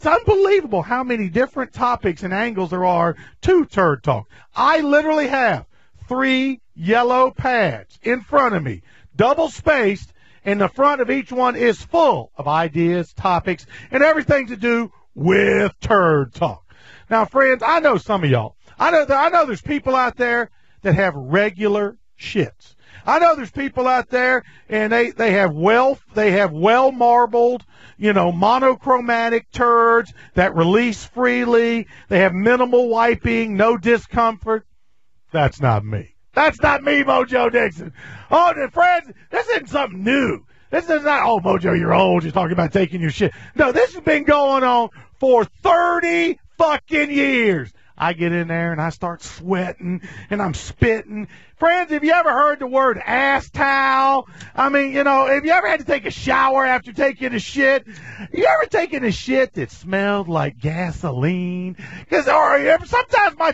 It's unbelievable how many different topics and angles there are to Turd Talk. I literally have 3 yellow pads in front of me, double spaced, and the front of each one is full of ideas, topics, and everything to do with Turd Talk. Now, friends, I know some of y'all. I know there's people out there that have regular shits. I know there's people out there and they have well marbled, monochromatic turds that release freely. They have minimal wiping, no discomfort. That's not me. That's not me, Mojo Nixon. Oh, friends, this isn't something new. This is not, oh, Mojo, you're old. You're talking about taking your shit. No, this has been going on for 30 fucking years. I get in there and I start sweating and I'm spitting. Friends, have you ever heard the word ass towel? I mean, have you ever had to take a shower after taking a shit? You ever taken a shit that smelled like gasoline? Sometimes my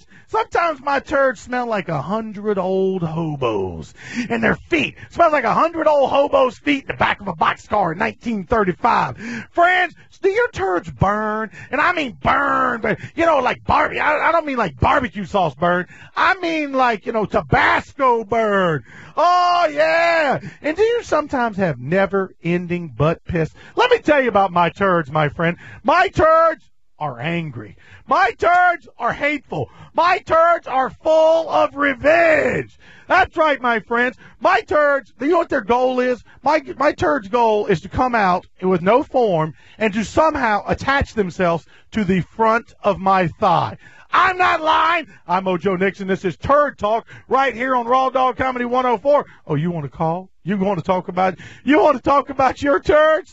turds smell like 100 old hobos. And their feet smells like 100 old hobos' feet in the back of a boxcar in 1935. Friends, do your turds burn? And I mean burn, but, like barbecue. I don't mean like barbecue sauce burn. I mean like, Tabasco burn. Oh, yeah. And do you sometimes have never-ending butt piss? Let me tell you about my turds, my friend. My turds are angry. My turds are hateful. My turds are full of revenge. That's right, my friends. My turds, you know what their goal is? My turds' goal is to come out with no form and to somehow attach themselves to the front of my thigh. I'm not lying. I'm Mojo Nixon. This is Turd Talk right here on Raw Dog Comedy 104. Oh, you want to call? You want to talk about your turds?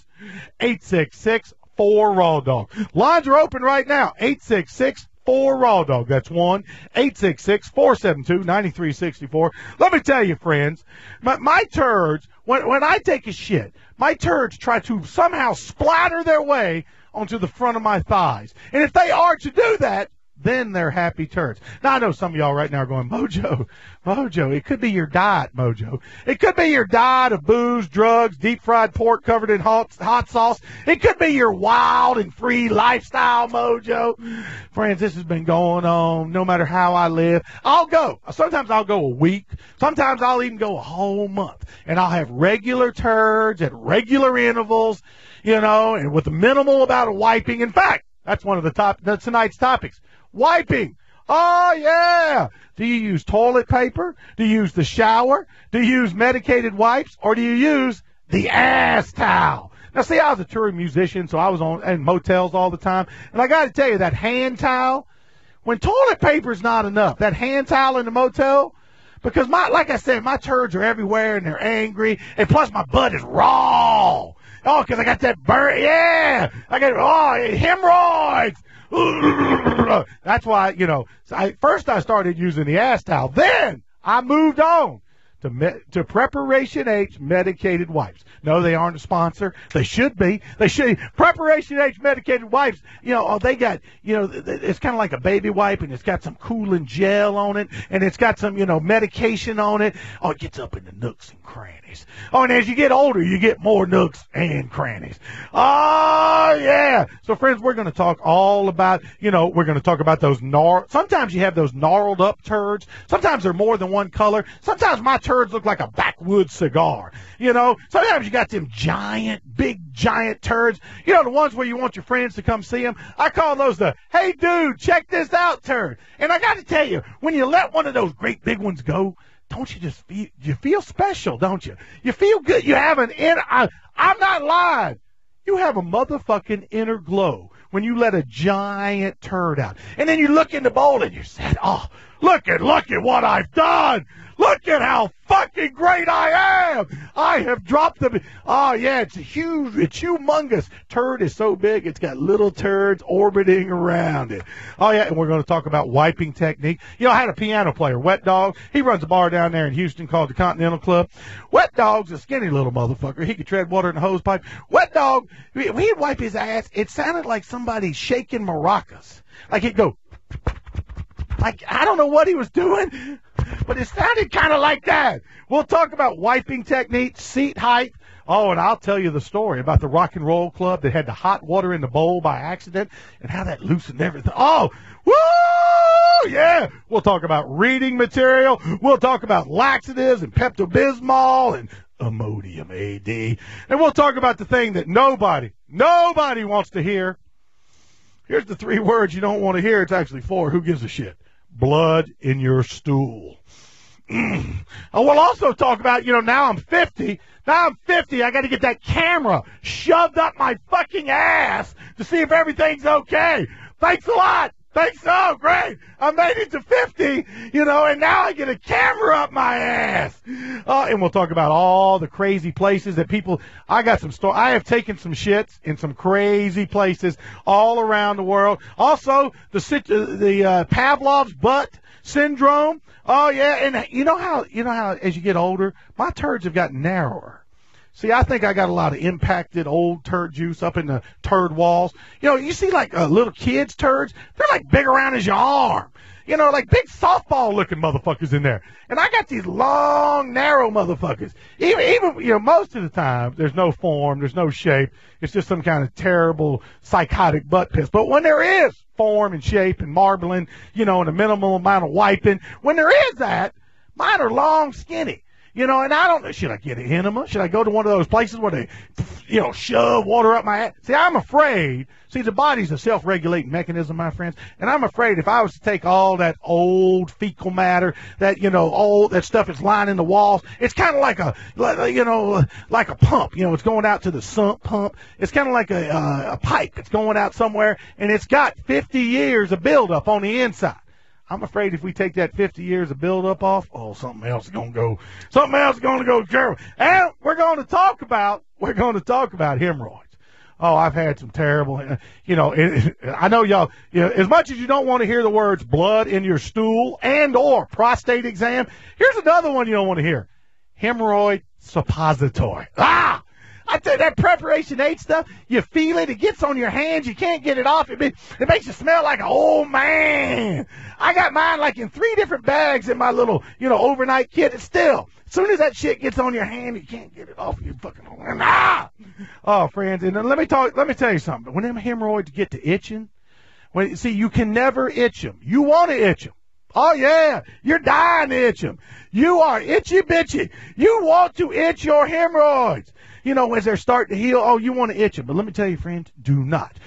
866-4-RAW DOG. Lines are open right now. 866-4-RAW DOG. That's 1-866-472-9364. Let me tell you, friends, my turds, when I take a shit, my turds try to somehow splatter their way onto the front of my thighs. And if they are to do that, then they're happy turds. Now, I know some of y'all right now are going, Mojo, it could be your diet, Mojo. It could be your diet of booze, drugs, deep-fried pork covered in hot sauce. It could be your wild and free lifestyle, Mojo. Friends, this has been going on no matter how I live. Sometimes I'll go a week. Sometimes I'll even go a whole month. And I'll have regular turds at regular intervals, and with a minimal amount of wiping. In fact, that's one of tonight's topics. Wiping. Oh, yeah. Do you use toilet paper? Do you use the shower? Do you use medicated wipes? Or do you use the ass towel? Now, see, I was a touring musician, so I was in motels all the time. And I got to tell you, that hand towel, when toilet paper's not enough, that hand towel in the motel, because like I said, my turds are everywhere and they're angry. And plus my butt is raw. Oh, because I got that burn. Yeah. I got hemorrhoids. That's why, first I started using the ass towel. Then I moved on to Preparation H medicated wipes. No, they aren't a sponsor. They should be. Preparation H medicated wipes, they got, it's kind of like a baby wipe, and it's got some cooling gel on it, and it's got some, medication on it. Oh, it gets up in the nooks and crannies. Oh, and as you get older, you get more nooks and crannies. Oh, yeah. So, friends, we're going to talk all about, we're going to talk about those sometimes you have those gnarled up turds. Sometimes they're more than one color. Sometimes my turds look like a backwoods cigar. Sometimes you got them big giant turds. The ones where you want your friends to come see them. I call those the, hey, dude, check this out turd. And I got to tell you, when you let one of those great big ones go, don't you just feel special, don't you? You feel good. You have I'm not lying. You have a motherfucking inner glow when you let a giant turd out. And then you look in the bowl and you said, oh, look at what I've done. Look at how fucking great I am. I have dropped them. Oh, yeah, it's huge. It's humongous. Turd is so big, it's got little turds orbiting around it. Oh, yeah, and we're going to talk about wiping technique. I had a piano player, Wet Dog. He runs a bar down there in Houston called the Continental Club. Wet Dog's a skinny little motherfucker. He could tread water in a hose pipe. Wet Dog, he'd wipe his ass. It sounded like somebody shaking maracas. Like he'd go, like, I don't know what he was doing, but it sounded kind of like that. We'll talk about wiping techniques, seat height, Oh, and I'll tell you the story about the rock and roll club that had the hot water in the bowl by accident and how that loosened everything. Oh, woo! Yeah. We'll talk about reading material. We'll talk about laxatives and Pepto-Bismol and Imodium AD. And we'll talk about the thing that nobody wants to hear. Here's the 3 words you don't want to hear. It's actually 4. Who gives a shit? Blood in your stool. And we'll also talk about, now I'm 50. Now I'm 50. I got to get that camera shoved up my fucking ass to see if everything's okay. Thanks a lot. Thanks. Oh, great. I made it to 50, and now I get a camera up my ass. And we'll talk about all the crazy places that people, I have taken some shits in some crazy places all around the world. Also, the Pavlov's butt syndrome. Oh, yeah. And you know how as you get older, my turds have gotten narrower. See, I think I got a lot of impacted old turd juice up in the turd walls. You see like little kids' turds, they're like big around as your arm. Like big softball-looking motherfuckers in there. And I got these long, narrow motherfuckers. Even most of the time, there's no form, there's no shape. It's just some kind of terrible, psychotic butt piss. But when there is form and shape and marbling, and a minimal amount of wiping, when there is that, mine are long, skinny. And I don't know, should I get an enema? Should I go to one of those places where they, shove water up my ass? See, I'm afraid. See, the body's a self-regulating mechanism, my friends. And I'm afraid if I was to take all that old fecal matter, that, all that stuff that's lining the walls, it's kind of like a pump. It's going out to the sump pump. It's kind of like a pipe that's going out somewhere, and it's got 50 years of buildup on the inside. I'm afraid if we take that 50 years of buildup off, something else is going to go terrible. And we're going to talk about hemorrhoids. Oh, I've had some terrible, I know y'all, as much as you don't want to hear the words blood in your stool and or prostate exam, here's another one you don't want to hear. Hemorrhoid suppository. I tell you, that Preparation H stuff, you feel it, it gets on your hands, you can't get it off, it makes you smell like an old man. I got mine like in 3 different bags in my little, overnight kit. It's still, as soon as that shit gets on your hand, you can't get it off your fucking hand. Oh, friends, and then let me tell you something. When them hemorrhoids get to itching, you can never itch them. You want to itch them. Oh, yeah, you're dying to itch them. You are itchy bitchy. You want to itch your hemorrhoids. As they're starting to heal, you want to itch them. But let me tell you, friends, do not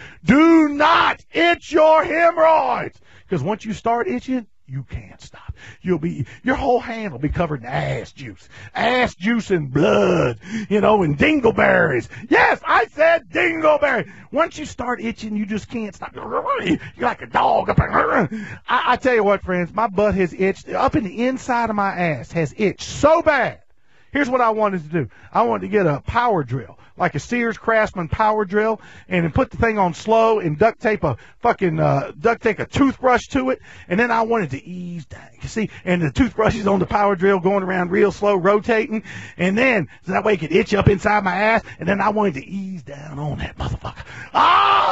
itch your hemorrhoids. Because once you start itching, you can't stop. Your whole hand will be covered in ass juice and blood, and dingleberries. Yes, I said dingleberry. Once you start itching, you just can't stop. You're like a dog up there. I tell you what, friends, my butt has itched up in the inside of my ass, has itched so bad. Here's what I wanted to do. I wanted to get a power drill, like a Sears Craftsman power drill, and then put the thing on slow and duct tape a toothbrush to it, and then I wanted to ease down. You see, and the toothbrush is on the power drill going around real slow, rotating, and then so that way it could itch up inside my ass, and then I wanted to ease down on that motherfucker. Oh,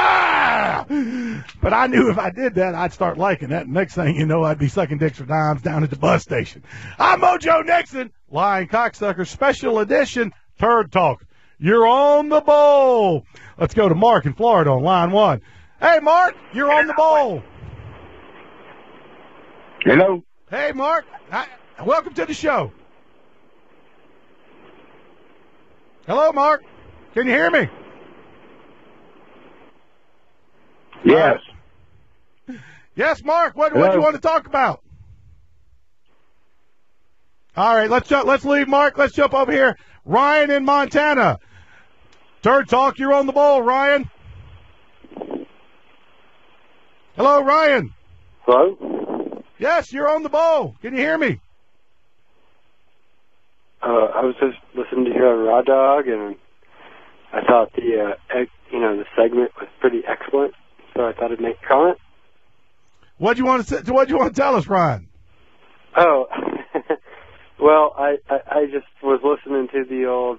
yeah! But I knew if I did that, I'd start liking that. Next thing you know, I'd be sucking dicks for dimes down at the bus station. I'm Mojo Nixon. Lying Cocksucker Special Edition Turd Talk. You're on the bowl. Let's go to Mark in Florida on line 1. Hey, Mark, you're on the bowl. Hello. Hey, Mark. Welcome to the show. Hello, Mark. Can you hear me? Yes. Yes, Mark. What do you want to talk about? All right, let's leave Mark. Let's jump over here. Ryan in Montana. Turd Talk, you're on the bowl, Ryan. Hello, Ryan. Hello? Yes, you're on the bowl. Can you hear me? I was just listening to your Raw Dog, and I thought the segment was pretty excellent, so I thought I'd make a comment. What do you want to tell us, Ryan? Oh, well, I just was listening to the old,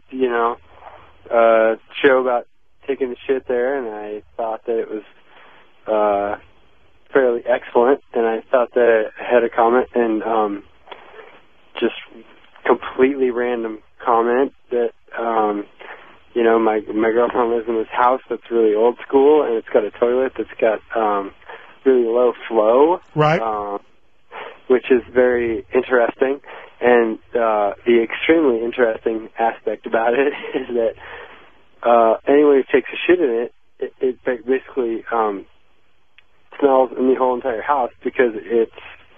show about taking the shit there, and I thought that it was fairly excellent, and I thought that I had a comment, and just completely random comment that you know, my girlfriend lives in this house that's really old school, and it's got a toilet that's got really low flow, right? Which is very interesting. And the extremely interesting aspect about it is that anyone who takes a shit in it basically smells in the whole entire house because it's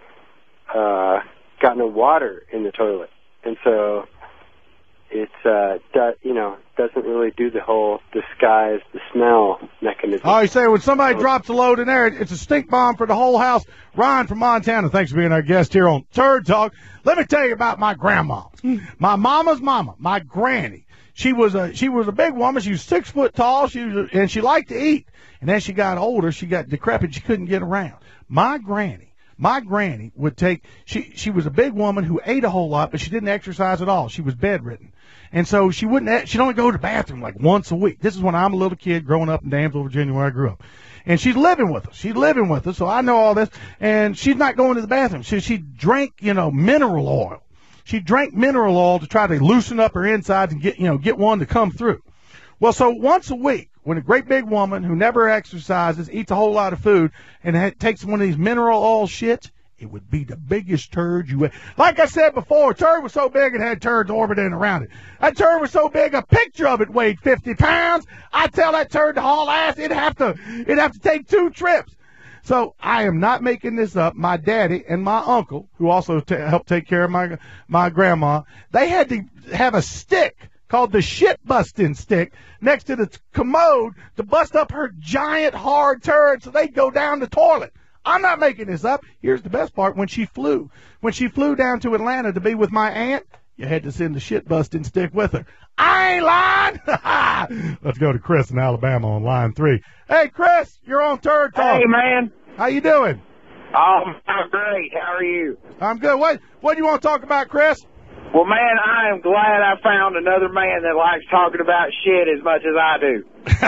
got no water in the toilet, and so it's doesn't really do the whole disguise the smell mechanism. Oh, you say when somebody drops a load in there, it's a stink bomb for the whole house. Ryan from Montana, thanks for being our guest here on Turd Talk. Let me tell you about my grandma, my mama's mama, my granny. She was a big woman. She was 6 foot tall. And she liked to eat. And as she got older, she got decrepit. She couldn't get around. My granny would take. She was a big woman who ate a whole lot, but she didn't exercise at all. She was bedridden. And so she'd only go to the bathroom like once a week. This is when I'm a little kid growing up in Damsville, Virginia, where I grew up. And she's living with us. So I know all this. And she's not going to the bathroom. She drank, mineral oil. She drank mineral oil to try to loosen up her insides and get one to come through. Well, so once a week, when a great big woman who never exercises, eats a whole lot of food, and takes one of these mineral oil shits, it would be the biggest turd you ever. Like I said before, turd was so big it had turds orbiting around it. That turd was so big, a picture of it weighed 50 pounds. I'd tell that turd to haul ass. It'd have to take 2 trips. So I am not making this up. My daddy and my uncle, who also helped take care of my grandma, they had to have a stick called the shit-busting stick next to the commode to bust up her giant hard turd so they'd go down the toilet. I'm not making this up. Here's the best part. When she flew down to Atlanta to be with my aunt, you had to send the shit-busting stick with her. I ain't lying. Let's go to Chris in Alabama on line 3. Hey, Chris, you're on Turd Talk. Hey, man. How you doing? I'm great. How are you? I'm good. What do you want to talk about, Chris? Well, man, I am glad I found another man that likes talking about shit as much as I do.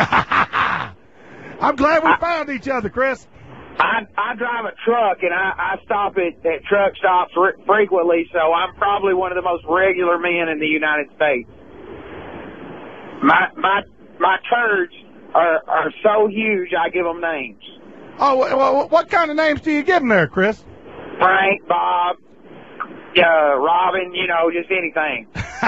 I'm glad we found each other, Chris. I drive a truck, and I stop at truck stops frequently, so I'm probably one of the most regular men in the United States. My turds are so huge, I give them names. Oh, well, what kind of names do you give them there, Chris? Frank, Bob, Robin, just anything.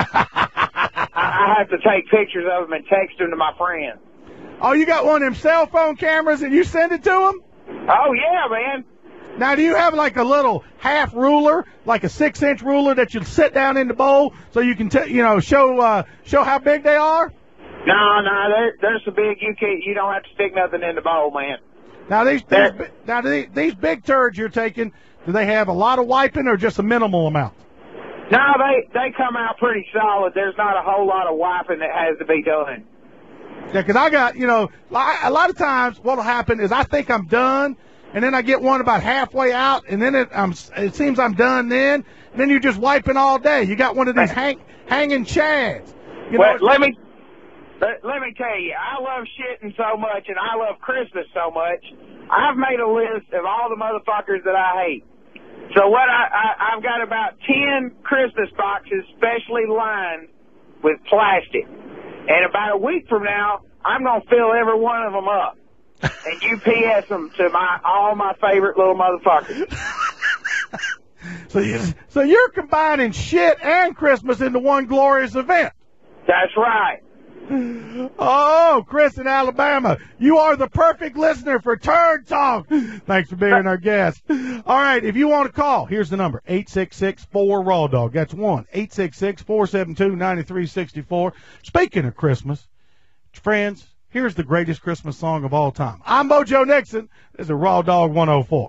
I have to take pictures of them and text them to my friends. Oh, you got one of them cell phone cameras and you send it to them? Oh, yeah, man. Now, do you have like a little half ruler, like a 6-inch ruler that you sit down in the bowl so you can, show how big they are? No, they're so big you don't have to stick nothing in the bowl, man. Now these big turds you're taking, do they have a lot of wiping or just a minimal amount? No, they come out pretty solid. There's not a whole lot of wiping that has to be done. Yeah, because I got, a lot of times what'll happen is I think I'm done, and then I get one about halfway out, and then it seems I'm done then, and then you're just wiping all day. You got one of these hanging chads. Let me tell you, I love shitting so much, and I love Christmas so much. I've made a list of all the motherfuckers that I hate. So I've got about 10 Christmas boxes specially lined with plastic. And about a week from now, I'm going to fill every one of them up and UPS them to all my favorite little motherfuckers. So you're combining shit and Christmas into one glorious event. That's right. Oh, Chris in Alabama, you are the perfect listener for Turd Talk. Thanks for being our guest. All right, if you want to call, here's the number, 866-4-RAW-DOG. That's 1-866-472-9364. Speaking of Christmas, friends, here's the greatest Christmas song of all time. I'm Mojo Nixon. This is a Raw Dog 104.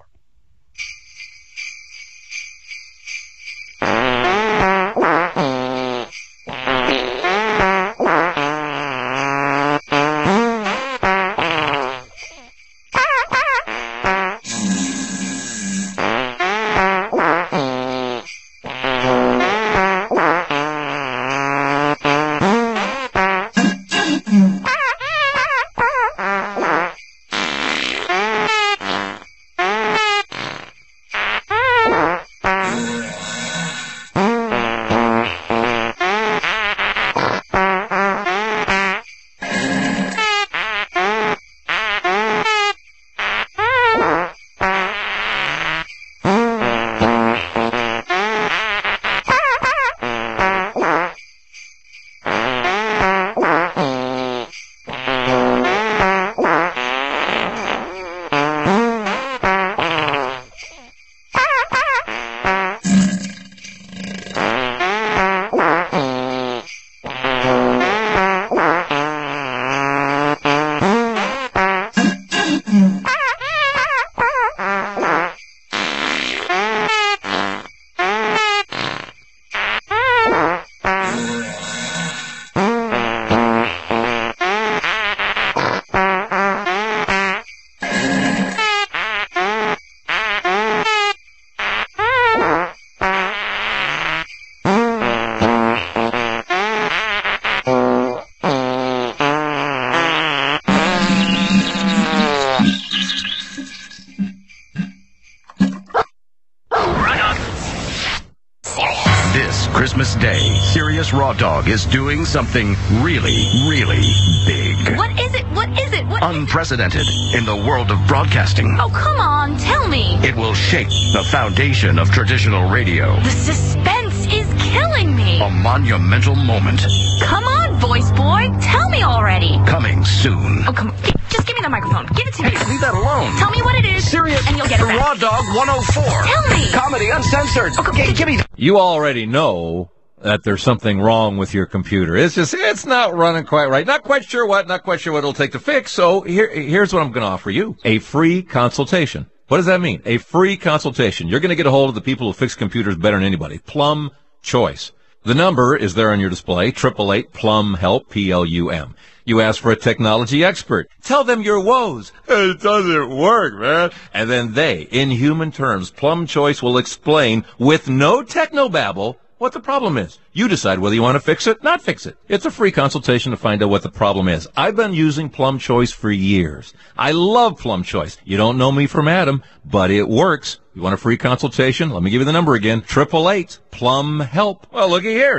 Christmas Day, Sirius Raw Dog is doing something really, really big. What is it? What is it? What? Unprecedented in the world of broadcasting. Oh, come on, tell me. It will shake the foundation of traditional radio. The suspense is killing me. A monumental moment. Come on, voice boy, tell me already. Coming soon. Oh, come on. Just give me the microphone. Give it to me. Hey, leave that alone. Tell me what it is, Sirius, and you'll get it back. Raw Dog 104. Tell me. Comedy uncensored. Oh, give me. You already know that there's something wrong with your computer. It's not running quite right. Not quite sure what it'll take to fix. So here's what I'm going to offer you. A free consultation. What does that mean? A free consultation. You're going to get a hold of the people who fix computers better than anybody. Plum Choice. The number is there on your display, 888-PLUM-HELP, P-L-U-M. You ask for a technology expert. Tell them your woes. It doesn't work, man. And then they, in human terms, Plum Choice will explain with no technobabble what the problem is. You decide whether you want to fix it, not fix it. It's a free consultation to find out what the problem is. I've been using Plum Choice for years. I love Plum Choice. You don't know me from Adam, but it works. You want a free consultation? Let me give you the number again. 888-PLUM-HELP. Well, looky here.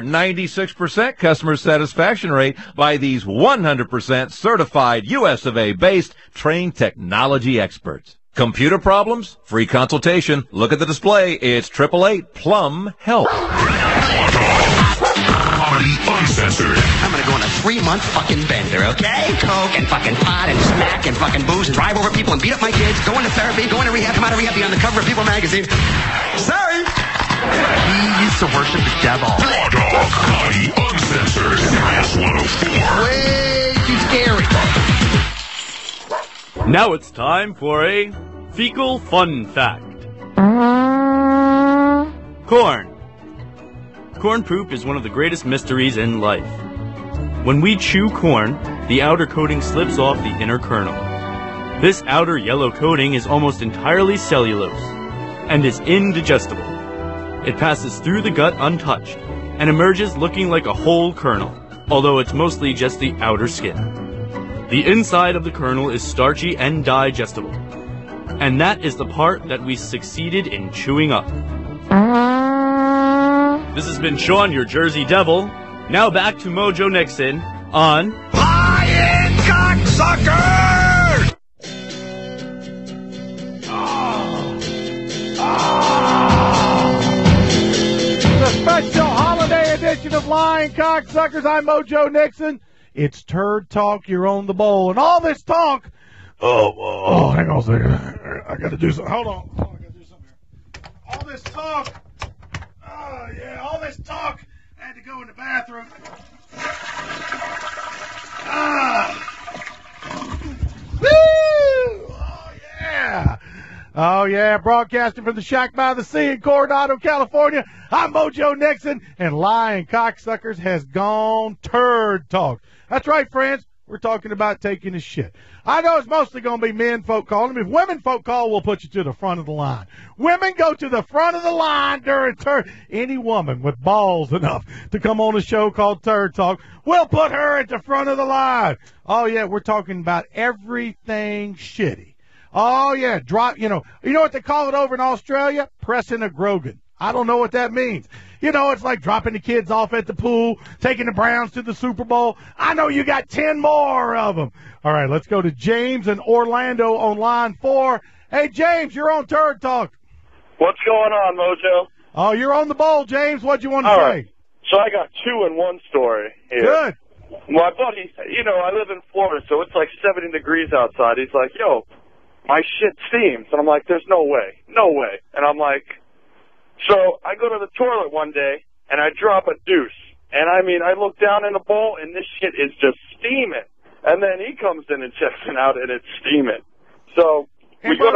96% customer satisfaction rate by these 100% certified US of A-based trained technology experts. Computer problems? Free consultation. Look at the display. It's 888-PLUM-HELP. Comedy uncensored. I'm gonna go on a 3-month fucking bender, okay? Coke and fucking pot and smack and fucking booze and drive over people and beat up my kids, go into therapy, go into rehab, come out of rehab, be on the cover of People magazine. Sorry! He used to worship the devil. Raw Dog. Comedy uncensored. Sirius 104. Way too scary. Now it's time for a fecal fun fact. Corn. Corn poop is one of the greatest mysteries in life. When we chew corn, the outer coating slips off the inner kernel. This outer yellow coating is almost entirely cellulose and is indigestible. It passes through the gut untouched and emerges looking like a whole kernel, although it's mostly just the outer skin. The inside of the kernel is starchy and digestible, and that is the part that we succeeded in chewing up. This has been Sean, your Jersey Devil. Now back to Mojo Nixon on Lying Cocksucker! The special holiday edition of Lying Cocksuckers. I'm Mojo Nixon. It's Turd Talk. You're on the bowl. And all this talk. Oh, hang on a second. I got to do something. Hold on. I got to do something here. All this talk. Oh, yeah. All this talk. I had to go in the bathroom. Woo! Oh, yeah. Oh, yeah. Broadcasting from the Shack by the Sea in Coronado, California. I'm Mojo Nixon, and Lying Cocksuckers has gone Turd Talk. That's right, friends. We're talking about taking a shit. I know it's mostly going to be men folk calling. If women folk call, we'll put you to the front of the line. Women go to the front of the line during Turd. Any woman with balls enough to come on a show called Turd Talk, we'll put her at the front of the line. Oh, yeah, we're talking about everything shitty. Oh, yeah, you know what they call it over in Australia? Pressing a Grogan. I don't know what that means. You know, it's like dropping the kids off at the pool, taking the Browns to the Super Bowl. I know you got 10 more of them. All right, let's go to James in Orlando on line 4. Hey, James, you're on Turd Talk. What's going on, Mojo? Oh, you're on the bowl, James. What'd you want to All say? Right. So I got 2 in one story here. Good. My buddy, I live in Florida, so it's like 70 degrees outside. He's like, yo, my shit steams. And I'm like, there's no way. No way. And I'm like... So I go to the toilet one day, and I drop a deuce. And, I look down in the bowl, and this shit is just steaming. And then he comes in and checks it out, and it's steaming. So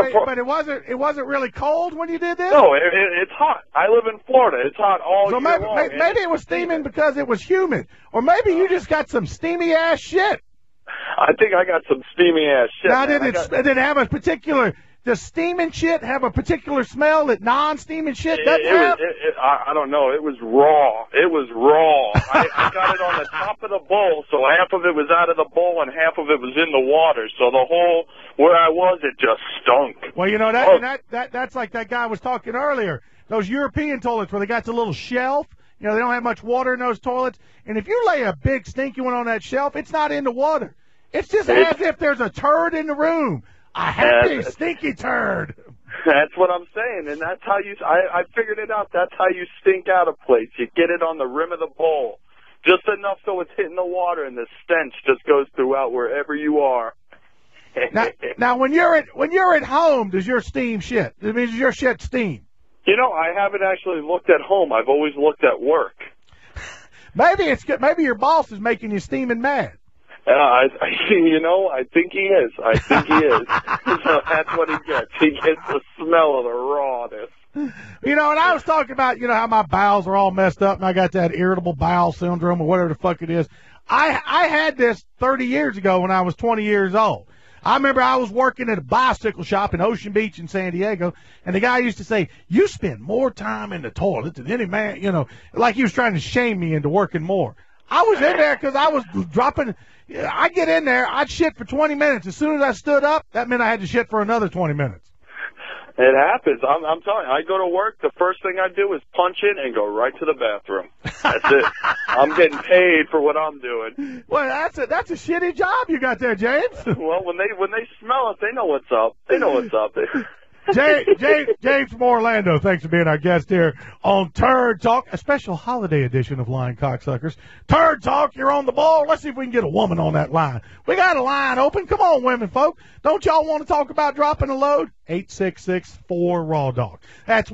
but it wasn't really cold when you did this? No, it's hot. I live in Florida. It's hot all year long. Maybe it was steaming because it was humid. Or maybe you just got some steamy-ass shit. I think I got some steamy-ass shit. Now, did it have a particular... Does steaming shit have a particular smell that non-steaming shit doesn't have? I don't know. It was raw. It was raw. I got it on the top of the bowl, so half of it was out of the bowl and half of it was in the water. So the whole where I was, it just stunk. Well, you know that's like that guy was talking earlier. Those European toilets where they got the little shelf. You know, they don't have much water in those toilets. And if you lay a big stinky one on that shelf, it's not in the water. It's just as if there's a turd in the room. A happy, stinky turd. That's what I'm saying, and that's how you. I figured it out. That's how you stink out a place. You get it on the rim of the bowl, just enough so it's hitting the water, and the stench just goes throughout wherever you are. now, when you're at home, does your steam shit? I mean, does your shit steam? You know, I haven't actually looked at home. I've always looked at work. Maybe it's good. Maybe your boss is making you steaming mad. I think he is. I think he is. So that's what he gets. He gets the smell of the rawness. You know, and I was talking about, how my bowels are all messed up and I got that irritable bowel syndrome or whatever the fuck it is. I had this 30 years ago when I was 20 years old. I remember I was working at a bicycle shop in Ocean Beach in San Diego, and the guy used to say, you spend more time in the toilet than any man, like he was trying to shame me into working more. I was in there because I was dropping. I get in there, I'd shit for 20 minutes. As soon as I stood up, that meant I had to shit for another 20 minutes. It happens. I'm telling you, I go to work, the first thing I do is punch in and go right to the bathroom. That's it. I'm getting paid for what I'm doing. Well, that's a shitty job you got there, James. Well, when they smell it, they know what's up. They know what's up. James from Orlando, thanks for being our guest here on Turd Talk, a special holiday edition of Line Cocksuckers. Turd Talk, you're on the ball. Let's see if we can get a woman on that line. We got a line open. Come on, women folk. Don't y'all want to talk about dropping a load? 866-4-RAW-DOG. That's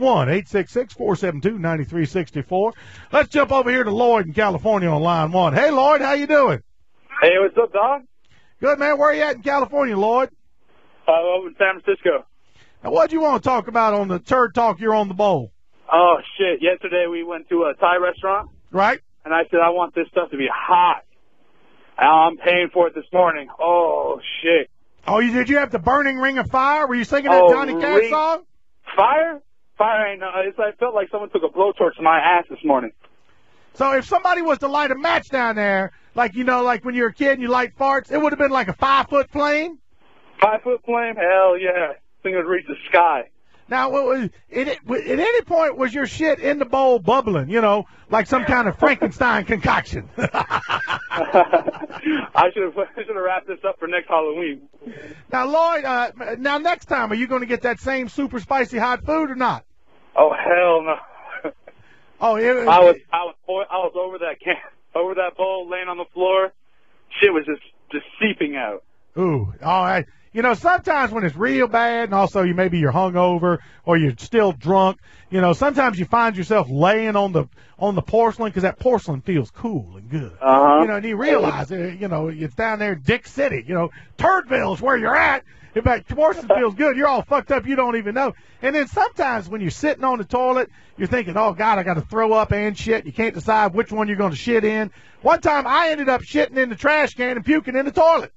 1-866-472-9364. Let's jump over here to Lloyd in California on line 1. Hey, Lloyd, how you doing? Hey, what's up, dog? Good, man. Where are you at in California, Lloyd? Over in San Francisco. Now, what do you want to talk about on the Turd Talk You're on the Bowl? Oh, shit. Yesterday we went to a Thai restaurant. Right. And I said, I want this stuff to be hot. I'm paying for it this morning. Oh, shit. Oh, did you have the burning ring of fire? Were you singing that Johnny Cash song? Fire? Fire ain't no. I felt like someone took a blowtorch to my ass this morning. So if somebody was to light a match down there, like when you're a kid and you light farts, it would have been like a 5-foot flame? 5-foot flame? Hell yeah. Thing would reach the sky. Now, at any point was your shit in the bowl bubbling, like some kind of Frankenstein concoction? I should have wrapped this up for next Halloween. Now, Lloyd, next time, are you going to get that same super spicy hot food or not? Oh, hell no. Oh, I was over that bowl, laying on the floor. Shit was just seeping out. Ooh, all right. Sometimes when it's real bad, and also maybe you're hungover or you're still drunk, sometimes you find yourself laying on the porcelain because that porcelain feels cool and good. Uh-huh. And you realize, it's down there in Dick City. Turdville is where you're at. If that porcelain feels good, you're all fucked up. You don't even know. And then sometimes when you're sitting on the toilet, you're thinking, oh, God, I got to throw up and shit. You can't decide which one you're going to shit in. One time I ended up shitting in the trash can and puking in the toilet.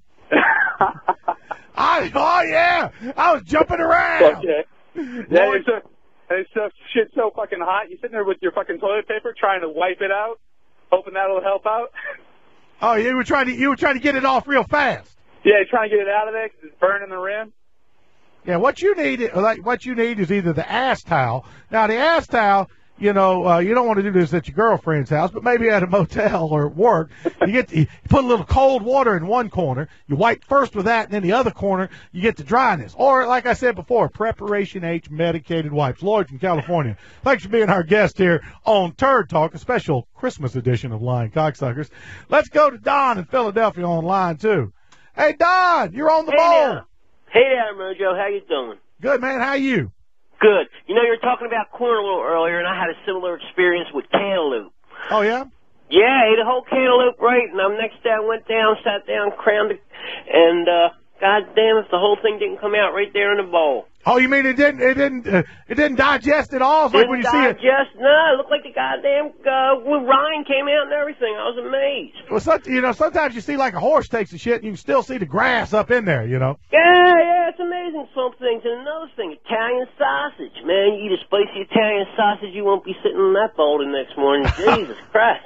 I was jumping around. Okay. Yeah, it's shit's so fucking hot. You're sitting there with your fucking toilet paper trying to wipe it out, hoping that'll help out. Oh, you were trying to get it off real fast. Yeah, you're trying to get it out of there because it's burning the rim. Yeah, what you need is either the ass towel. Now, the ass towel, you don't want to do this at your girlfriend's house, but maybe at a motel or at work. You put a little cold water in one corner. You wipe first with that, and then the other corner, you get the dryness. Or, like I said before, Preparation H medicated wipes. Lloyd from California. Thanks for being our guest here on Turd Talk, a special Christmas edition of Line Cocksuckers. Let's go to Don in Philadelphia on line 2. Hey, Don, you're on the bowl. Hey there, Mojo. How you doing? Good, man. How you? Good. You were talking about corn a little earlier, and I had a similar experience with cantaloupe. Oh, yeah? Yeah, I ate a whole cantaloupe, right, and next day I went down, sat down, crammed it, and God damn if the whole thing didn't come out right there in the bowl. Oh, you mean it didn't digest at all? It's like when you see it. No, it looked like the goddamn when Ryan came out and everything. I was amazed. Well, sometimes you see like a horse takes a shit and you can still see the grass up in there, you know. Yeah, it's amazing some things. And another thing, Italian sausage, man. You eat a spicy Italian sausage, you won't be sitting in that bowl the next morning. Jesus Christ.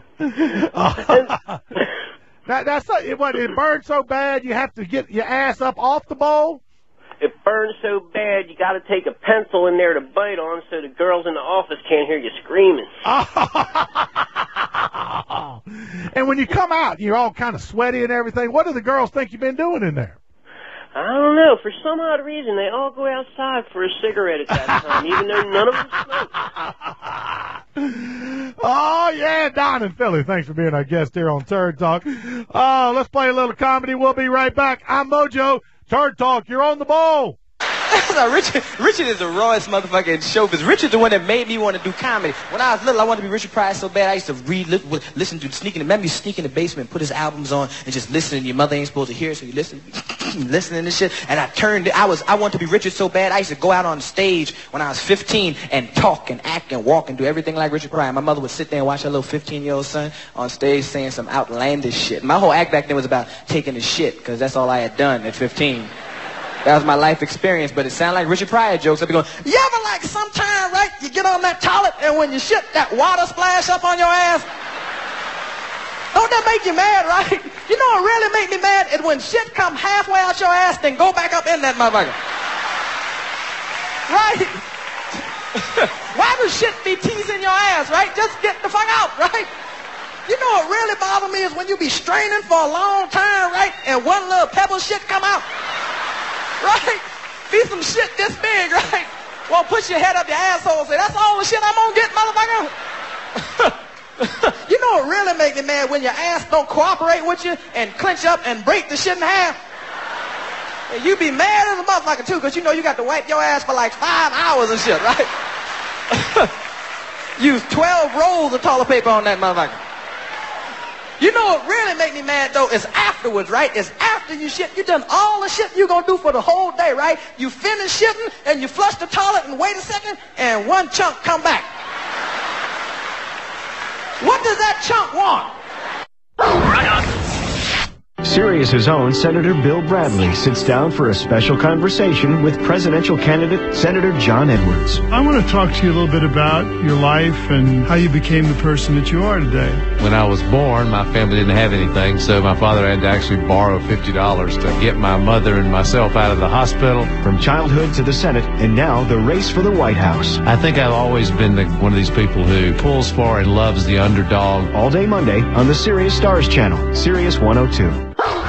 That's what it burns so bad you have to get your ass up off the bowl. It burns so bad you got to take a pencil in there to bite on so the girls in the office can't hear you screaming. And when you come out, you're all kind of sweaty and everything. What do the girls think you've been doing in there? I don't know. For some odd reason, they all go outside for a cigarette at that time, even though none of them smoke. Oh, yeah, Don in Philly. Thanks for being our guest here on Turd Talk. Oh, let's play a little comedy. We'll be right back. I'm Mojo. Turd Talk, you're on the bowl. No, Richard is the rawest motherfucker in showbiz. Richard's the one that made me want to do comedy. When I was little, I wanted to be Richard Pryor so bad. I used to listen to remember you sneak in the basement, put his albums on, and just listen. Your mother ain't supposed to hear, so you listen, listening to shit. And I wanted to be Richard so bad. I used to go out on stage when I was 15 and talk and act and walk and do everything like Richard Pryor. My mother would sit there and watch her little 15-year-old son on stage saying some outlandish shit. My whole act back then was about taking a shit, because that's all I had done at 15. That was my life experience, but it sounded like Richard Pryor jokes. I'd be going, you ever like sometime, right, you get on that toilet and when you shit, that water splash up on your ass? Don't that make you mad, right? You know what really make me mad is when shit come halfway out your ass, then go back up in that motherfucker. Right? Why does shit be teasing your ass, right? Just get the fuck out, right? You know what really bothers me is when you be straining for a long time, right, and one little pebble shit come out. Right? Be some shit this big, right? Well, push your head up your asshole and say, that's all the shit I'm gonna get, motherfucker. You know what really make me mad? When your ass don't cooperate with you and clench up and break the shit in half. And you be mad as a motherfucker, too, because you know you got to wipe your ass for like 5 hours and shit, right? Use 12 rolls of toilet paper on that motherfucker. You know what really make me mad, though, is afterwards, right? Is after you shit, you done all the shit you gonna do for the whole day, right? You finish shitting, and you flush the toilet, and wait a second, and one chunk come back. What does that chunk want? Sirius's own Senator Bill Bradley sits down for a special conversation with presidential candidate Senator John Edwards. I want to talk to you a little bit about your life and how you became the person that you are today. When I was born, my family didn't have anything, so my father had to actually borrow $50 to get my mother and myself out of the hospital. From childhood to the Senate, and now the race for the White House. I think I've always been one of these people who pulls for and loves the underdog. All day Monday on the Sirius Stars channel, Sirius 102.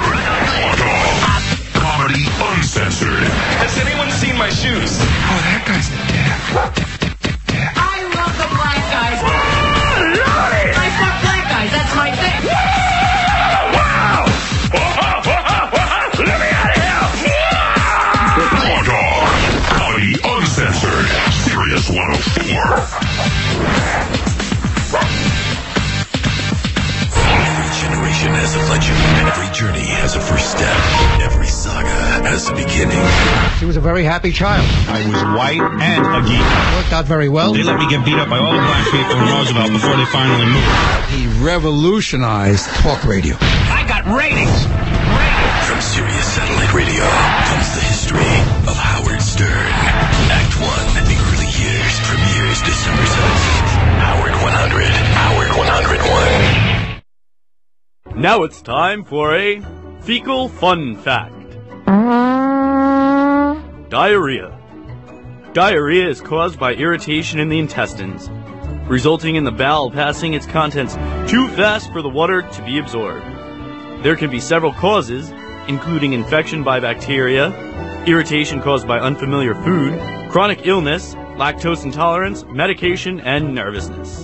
Comedy Uncensored. Has anyone seen my shoes? Oh, that guy's the dad. I love the black guys. I fuck black guys. That's my thing. Wow! Let me out of here! Raw Dog. Comedy Uncensored. Sirius 104. Every generation has a legend. Every journey has a first step. Every saga has a beginning. She was a very happy child. I was white and a geek. Worked out very well. They let me get beat up by all the black people in Roosevelt before they finally moved. He revolutionized talk radio. I got ratings. From Sirius Satellite Radio comes the history of Howard Stern. Act 1, the early years, premieres December 17th. Howard 100. Howard 101. Now it's time for a fecal fun fact. Diarrhea. Diarrhea is caused by irritation in the intestines, resulting in the bowel passing its contents too fast for the water to be absorbed. There can be several causes, including infection by bacteria, irritation caused by unfamiliar food, chronic illness, lactose intolerance, medication, and nervousness.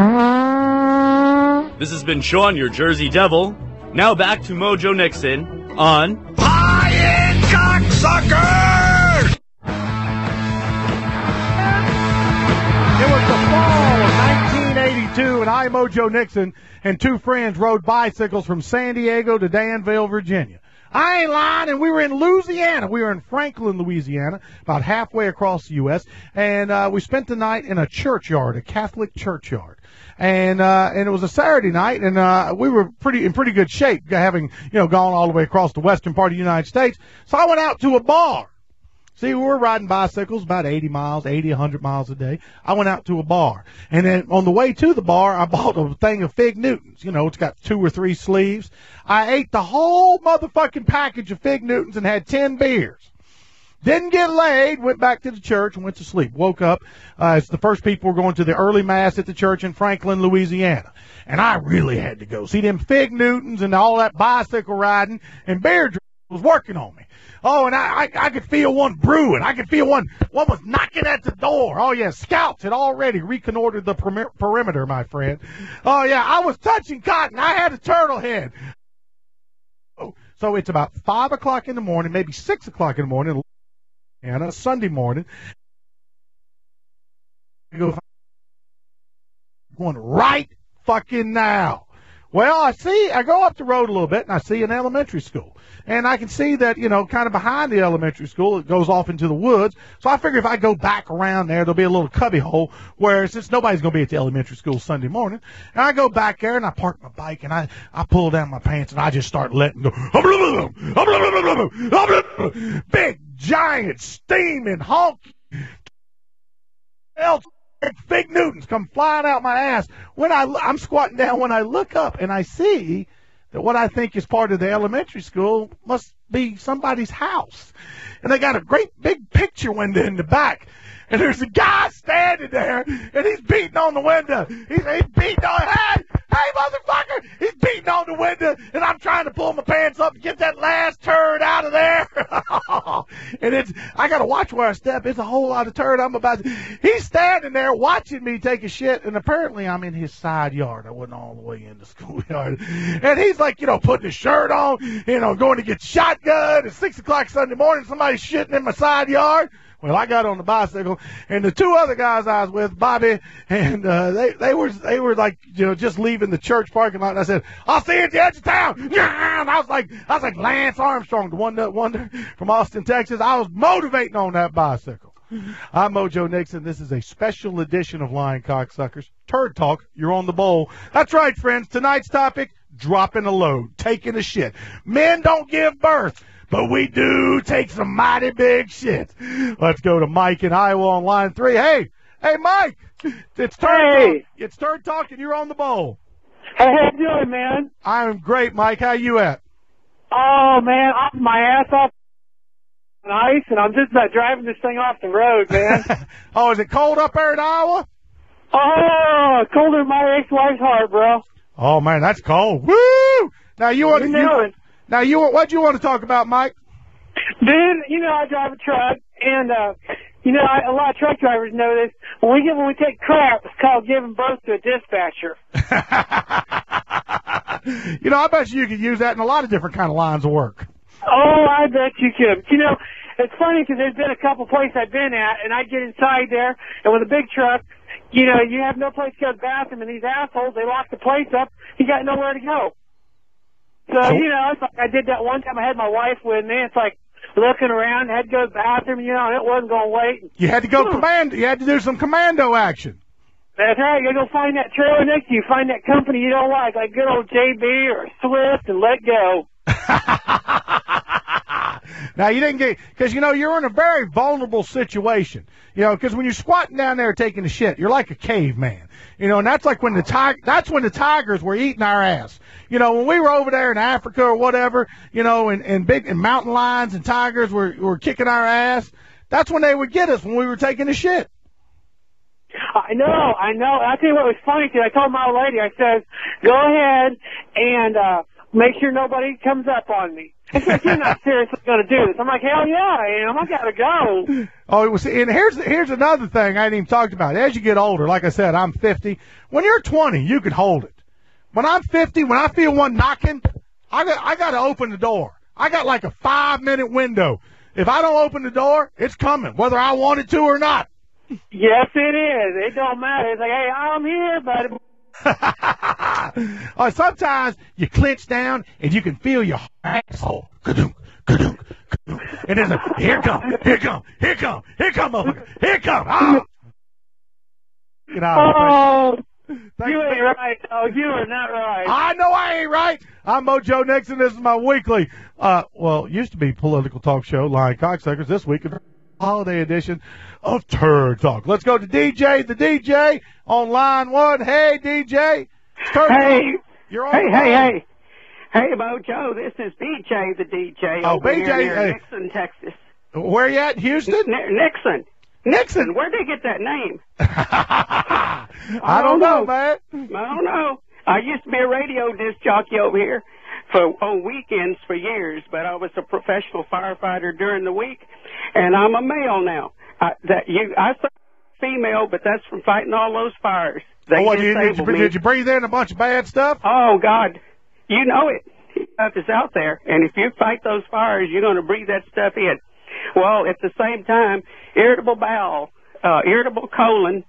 This has been Sean, your Jersey Devil. Now back to Mojo Nixon on Pie-in, cocksucker! It was the fall of 1982, and I, Mojo Nixon, and two friends rode bicycles from San Diego to Danville, Virginia. I ain't lying, and we were in Louisiana. We were in Franklin, Louisiana, about halfway across the U.S., and we spent the night in a churchyard, a Catholic churchyard. And it was a Saturday night, and we were in pretty good shape, having, gone all the way across the western part of the United States. So I went out to a bar. See, we were riding bicycles about 100 miles a day. I went out to a bar. And then on the way to the bar, I bought a thing of Fig Newtons. It's got 2 or 3 sleeves. I ate the whole motherfucking package of Fig Newtons and had 10 beers. Didn't get laid, went back to the church and went to sleep. Woke up. It's the first people were going to the early mass at the church in Franklin, Louisiana. And I really had to go. See, them Fig Newtons and all that bicycle riding and beer drinking was working on me. Oh, and I could feel one brewing. I could feel one was knocking at the door. Oh, yeah, scouts had already reconnoitered the perimeter, my friend. Oh, yeah, I was touching cotton. I had a turtle head. So it's about 5 o'clock in the morning, maybe 6 o'clock in the morning, and a Sunday morning. Going right fucking now. Well, I go up the road a little bit, and I see an elementary school. And I can see that, kind of behind the elementary school, it goes off into the woods. So I figure if I go back around there, there'll be a little cubby hole where, since nobody's going to be at the elementary school Sunday morning, and I go back there and I park my bike and I pull down my pants and I just start letting go. Big, giant, steaming, honky, Fig Newtons come flying out my ass. When I'm squatting down, when I look up and I see that what I think is part of the elementary school must be somebody's house. And they got a great big picture window in the back. And there's a guy standing there, and he's beating on the window. He's beating on, hey, motherfucker! He's beating on the window, and I'm trying to pull my pants up and get that last turd out of there. And I got to watch where I step. It's a whole lot of turd I'm about to. He's standing there watching me take a shit, and apparently I'm in his side yard. I wasn't all the way in the schoolyard. And he's like, putting his shirt on, going to get the shotgun. It's 6 o'clock Sunday morning. Somebody's shitting in my side yard. Well, I got on the bicycle, and the 2 other guys I was with, Bobby, and they were like, just leaving the church parking lot. And I said, "I'll see you at the edge of town." Yeah, and I was like Lance Armstrong, the wonder from Austin, Texas. I was motivating on that bicycle. I'm Mojo Nixon. This is a special edition of Lying Cocksuckers. Turd Talk. You're on the bowl. That's right, friends. Tonight's topic: dropping a load, taking a shit. Men don't give birth, but we do take some mighty big shit. Let's go to Mike in Iowa on line 3. Hey, Mike. It's Turd Talk. It's Turd Talk, and you're on the bowl. Hey, how you doing, man? I'm great, Mike. How you at? Oh, man, off my ass off on ice, and I'm just about driving this thing off the road, man. Oh, is it cold up there in Iowa? Oh, colder than my ex-wife's heart, bro. Oh, man, that's cold. Woo! Now, what'd you want to talk about, Mike? Dude, I drive a truck, and, a lot of truck drivers know this. When we take crap, it's called giving birth to a dispatcher. I bet you could use that in a lot of different kind of lines of work. Oh, I bet you could. It's funny because there's been a couple places I've been at, and I get inside there, and with a big truck, you have no place to go to the bathroom, and these assholes, they lock the place up. You got nowhere to go. So, it's like I did that one time. I had my wife with me. It's like looking around, had to go to the bathroom, and it wasn't going to wait. You had to go commando. You had to do some commando action. That's right. You got to go find that trailer next to you. Find that company you don't like good old JB or Swift, and let go. Now, you didn't get, because, you're in a very vulnerable situation. Because when you're squatting down there taking a shit, you're like a caveman. And that's like when the tigers were eating our ass. When we were over there in Africa or whatever, and mountain lions and tigers were kicking our ass, that's when they would get us, when we were taking a shit. I know. I'll tell you what was funny, because I told my old lady, I said, go ahead and make sure nobody comes up on me. It's like, you're not seriously going to do this. I'm like, hell yeah, I am. I got to go. Oh, and here's another thing I hadn't even talked about. As you get older, like I said, I'm 50. When you're 20, you can hold it. When I'm 50, when I feel one knocking, I got to open the door. I got like a 5-minute window. If I don't open the door, it's coming, whether I want it to or not. Yes, it is. It don't matter. It's like, hey, I'm here, buddy. Sometimes you clench down and you can feel your asshole And there's here come, motherfucker, here come. Ah! You know, you ain't right, dog. You are not right. I know I ain't right. I'm Mojo Nixon. This is my weekly, it used to be political talk show, Lying Cocksuckers. This week, a holiday edition of Turd Talk. Let's go to DJ, the DJ on line 1. Hey, DJ. Turd Talk. You're on. Hey, Mojo. This is BJ, the DJ. Oh, over BJ, here near hey. Nixon, Texas. Where you at? Houston? Nixon. Where'd they get that name? I don't know, man. I don't know. I used to be a radio disc jockey over here on weekends for years, but I was a professional firefighter during the week, and I'm a male now. I saw female, but that's from fighting all those fires. They Did you breathe in a bunch of bad stuff? Oh, God. You know it. Stuff is out there, and if you fight those fires, you're going to breathe that stuff in. Well, at the same time, irritable bowel, irritable colon,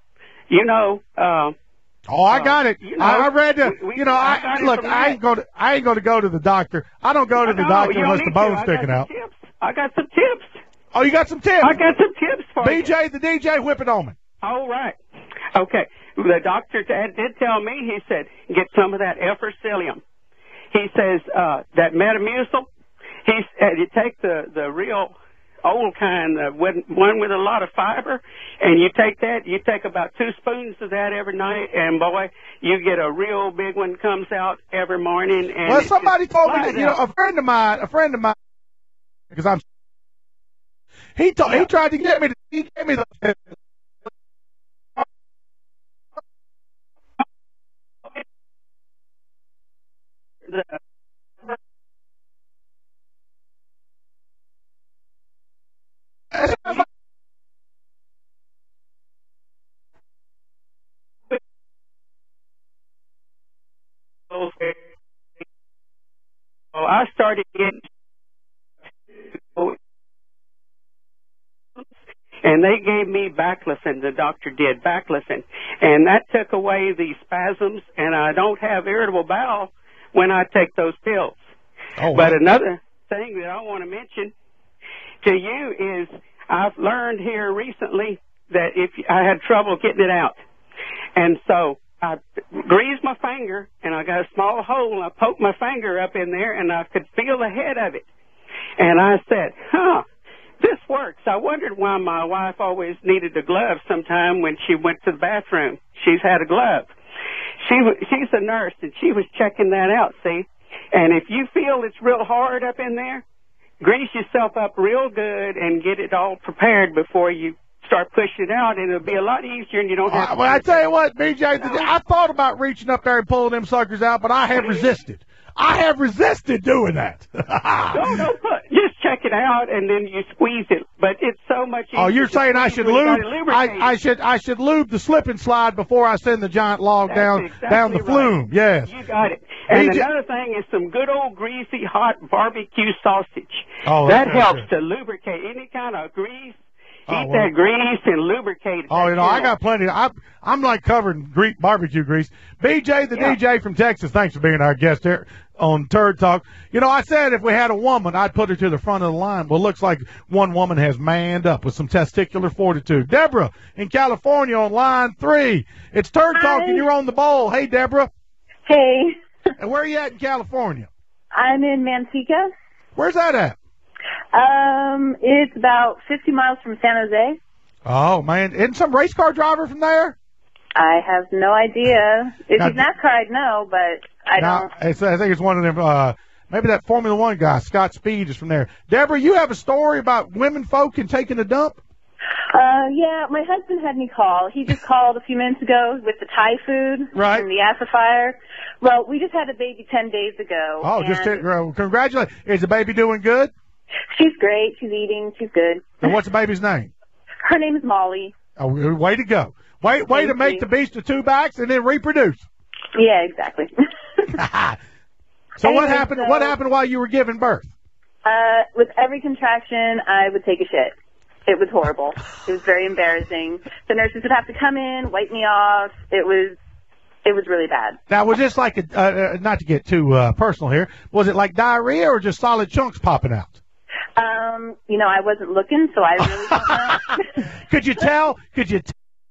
I got it. I read that. I ain't going to go to the doctor. I don't go to the doctor unless the bone's sticking out. I got some tips. Oh, you got some tips? I got some tips for you. BJ, the DJ, whip it on me. All right. Okay. The doctor did tell me, he said, get some of that Effercilium. He says, that Metamucil, you take the real old kind, one with a lot of fiber, and you take about 2 spoons of that every night, and boy, you get a real big one comes out every morning. And well, somebody told me that, a friend of mine, because he tried to get me to, he gave me the. I started getting, and they gave me Baclofen. The doctor did Baclofen, and that took away the spasms, and I don't have irritable bowel when I take those pills. Oh, but another thing that I want to mention to you is I've learned here recently that if I had trouble getting it out, and so I greased my finger, and I got a small hole, and I poked my finger up in there, and I could feel the head of it. And I said, this works. I wondered why my wife always needed a glove sometime when she went to the bathroom. She's had a glove. She's a nurse, and she was checking that out, see? And if you feel it's real hard up in there, grease yourself up real good and get it all prepared before you start pushing it out, and it'll be a lot easier, and you don't have to... Well, I tell you what, BJ, I thought about reaching up there and pulling them suckers out, but I have resisted. I have resisted doing that. Just check it out, and then you squeeze it. But it's so much easier. Oh, you're saying I should lube? I should lube the slip and slide before I send the giant log down the flume. Yes. You got it. And another thing is some good old greasy hot barbecue sausage. Oh, that helps to lubricate any kind of grease. Heat that grease and lubricate it. Oh, I got plenty. I'm like covered in barbecue grease. BJ, the DJ from Texas, thanks for being our guest here on Turd Talk. I said if we had a woman, I'd put her to the front of the line. Well, looks like one woman has manned up with some testicular fortitude. Deborah in California on line 3. It's Turd Talk, and you're on the bowl. Hey, Deborah. Hey. And where are you at in California? I'm in Manteca. Where's that at? It's about 50 miles from San Jose. Oh, man. Isn't some race car driver from there? I have no idea. If he's NASCAR, I'd know, but I don't. I think it's one of them, maybe that Formula One guy, Scott Speed, is from there. Deborah, you have a story about women folk and taking a dump? Yeah, my husband had me call. He just called a few minutes ago with the Thai food and the acidifier. Well, we just had a baby 10 days ago. Oh, congratulations. Is the baby doing good? She's great. She's eating. She's good. And what's the baby's name? Her name is Molly. Oh, way to go. Way to make the beast of 2 backs and then reproduce. Yeah, exactly. So what happened? What happened while you were giving birth? With every contraction, I would take a shit. It was horrible. It was very embarrassing. The nurses would have to come in, wipe me off. It was It was really bad. Now, was this like not to get too personal here, was it like diarrhea or just solid chunks popping out? You know, I wasn't looking, so I really don't know. Could you tell? Could you?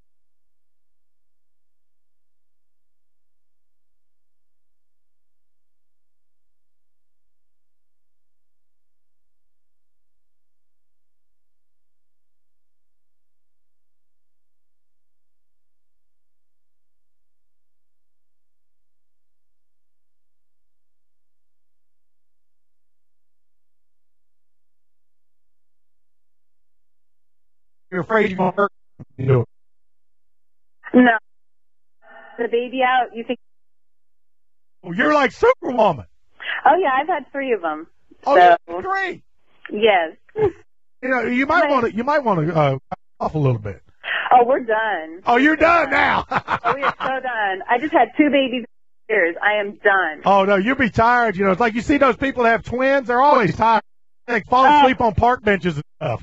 You're afraid you're going to hurt you. No. The baby out, you think? Oh, you're like Superwoman. Oh, yeah, I've had 3 of them. Oh, so. you're great. Yes. You know, you might want to off a little bit. Oh, we're done. Oh, you're done now. Oh, we are so done. I just had 2 babies in years. I am done. Oh, no, you'll be tired. You know, it's like you see those people that have twins, they're always tired. They fall asleep on park benches and stuff.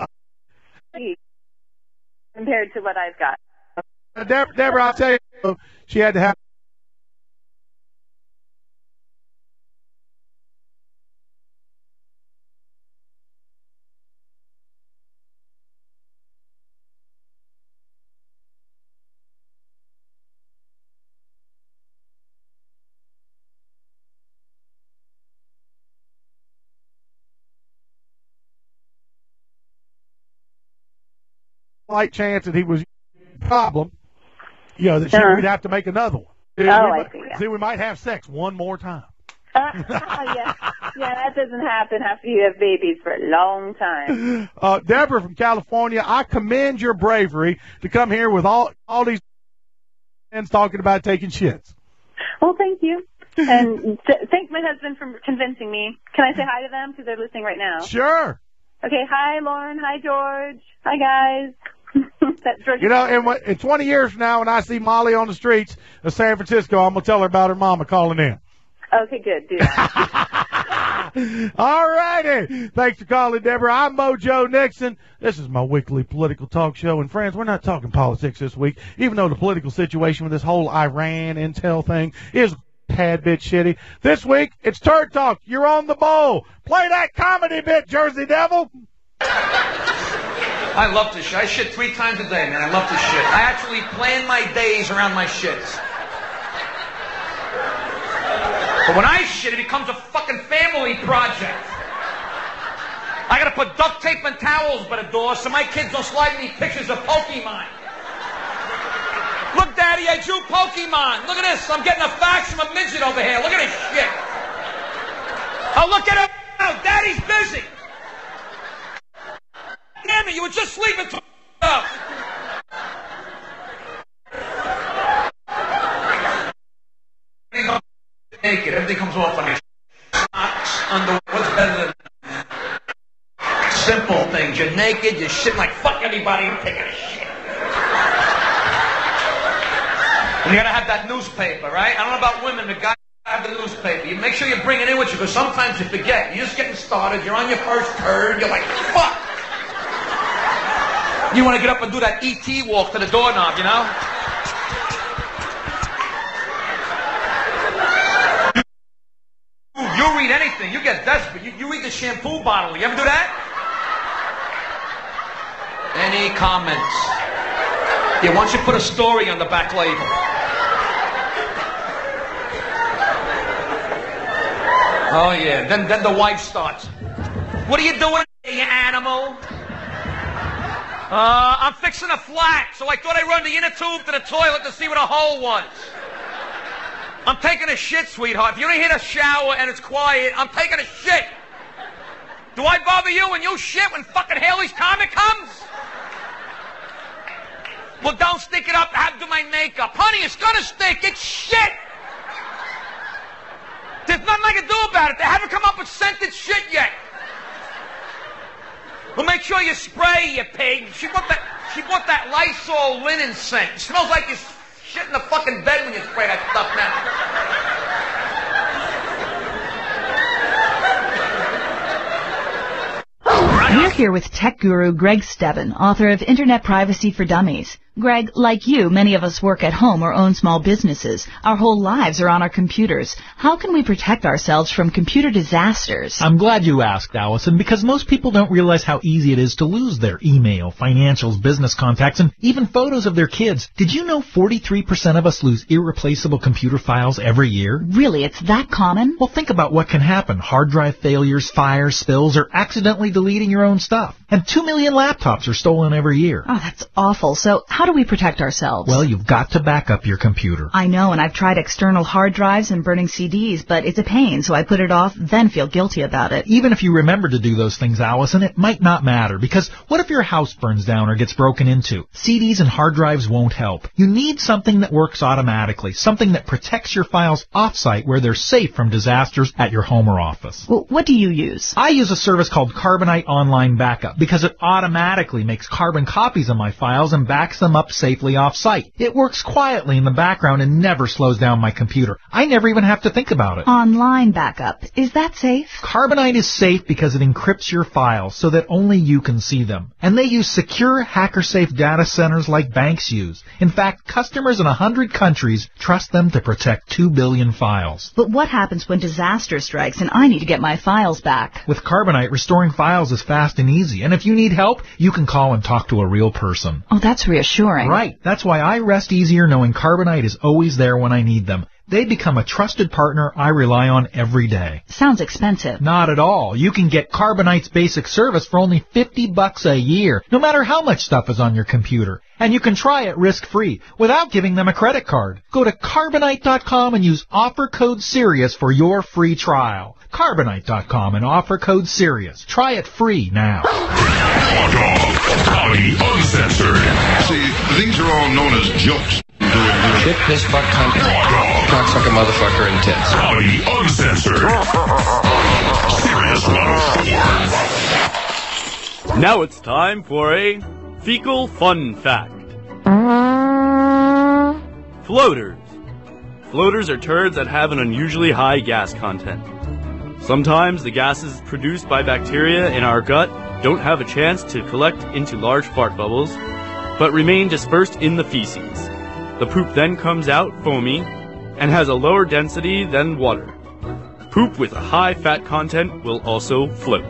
Compared to what I've got. Deborah, I'll tell you, she had to have slight chance that he was a problem, you know, that we'd have to make another one. I see. Yeah. See, we might have sex one more time. Yeah, that doesn't happen after you have babies for a long time. Deborah from California, I commend your bravery to come here with all these fans talking about taking shits. Well, thank you. And thank my husband for convincing me. Can I say hi to them? Because they're listening right now. Sure. Okay, hi, Lauren. Hi, George. Hi, guys. That's George. You know, in 20 years from now, when I see Molly on the streets of San Francisco, I'm going to tell her about her mama calling in. Okay, good. Do that. All righty. Thanks for calling, Deborah. I'm Mojo Nixon. This is my weekly political talk show. And, friends, we're not talking politics this week, even though the political situation with this whole Iran intel thing is a tad bit shitty. This week, it's Turd Talk. You're on the bowl. Play that comedy bit, Jersey Devil. I love to shit. I shit 3 times a day, man. I love to shit. I actually plan my days around my shits. But when I shit, it becomes a fucking family project. I gotta put duct tape and towels by the door so my kids don't slide me pictures of Pokemon. Look, Daddy, I drew Pokemon. Look at this. I'm getting a fax from a midget over here. Look at this shit. Oh, look at him now. Daddy's busy. Damn it, you were just sleeping to up. Naked, everything comes off on your socks, underwear. What's better than simple things? You're naked, you're shitting like fuck anybody, you're taking a shit. And you gotta have that newspaper, right? I don't know about women, the guys have the newspaper. You make sure you bring it in with you, because sometimes you forget. You're just getting started, you're on your first turd, you're like, fuck! You want to get up and do that E.T. walk to the doorknob, you know? You read anything. You get desperate. You read the shampoo bottle. You ever do that? Any comments? Yeah, once you put a story on the back label. Oh, yeah. Then the wife starts. What are you doing, you animal? I'm fixing a flat, so I thought I'd run the inner tube to the toilet to see what a hole was. I'm taking a shit, sweetheart. If you don't hear the shower and it's quiet, I'm taking a shit. Do I bother you when you shit when fucking Haley's Comet comes? Well, don't stink it up. I have to do my makeup. Honey, it's gonna stink. It's shit. There's nothing I can do about it. They haven't come up with scented shit yet. Well, make sure you spray, you pig. She bought that Lysol linen scent. It smells like you shit in the fucking bed when you spray that stuff now. We're here with tech guru Greg Stebbin, author of Internet Privacy for Dummies. Greg, like you, many of us work at home or own small businesses. Our whole lives are on our computers. How can we protect ourselves from computer disasters? I'm glad you asked, Allison, because most people don't realize how easy it is to lose their email, financials, business contacts, and even photos of their kids. Did you know 43% of us lose irreplaceable computer files every year? Really? It's that common? Well, think about what can happen. Hard drive failures, fires, spills, or accidentally deleting your own stuff. And 2 million laptops are stolen every year. Oh, that's awful. So how do we protect ourselves? Well, you've got to back up your computer. I know, and I've tried external hard drives and burning CDs, but it's a pain, so I put it off, then feel guilty about it. Even if you remember to do those things, Allison, it might not matter, because what if your house burns down or gets broken into? CDs and hard drives won't help. You need something that works automatically, something that protects your files off-site where they're safe from disasters at your home or office. Well, what do you use? I use a service called Carbonite Online Backup because it automatically makes carbon copies of my files and backs them up safely off-site. It works quietly in the background and never slows down my computer. I never even have to think about it. Online backup. Is that safe? Carbonite is safe because it encrypts your files so that only you can see them. And they use secure, hacker-safe data centers like banks use. In fact, customers in 100 countries trust them to protect 2 billion files. But what happens when disaster strikes and I need to get my files back? With Carbonite, restoring files is fast and easy. And if you need help, you can call and talk to a real person. Oh, that's reassuring. Right. That's why I rest easier knowing Carbonite is always there when I need them. They become a trusted partner I rely on every day. Sounds expensive. Not at all. You can get Carbonite's basic service for only $50 a year, no matter how much stuff is on your computer. And you can try it risk-free, without giving them a credit card. Go to Carbonite.com and use offer code SIRIUS for your free trial. Carbonite.com and offer code SIRIUS. Try it free now. Raw Dog, comedy uncensored. See, these are all known as jokes. Shit, piss, fuck, cunt, cocksucker, motherfucker, and tits. Comedy uncensored. Sirius 104. Now it's time for a fecal fun fact. Floaters. Floaters are turds that have an unusually high gas content. Sometimes the gases produced by bacteria in our gut don't have a chance to collect into large fart bubbles, but remain dispersed in the feces. The poop then comes out foamy and has a lower density than water. Poop with a high fat content will also float.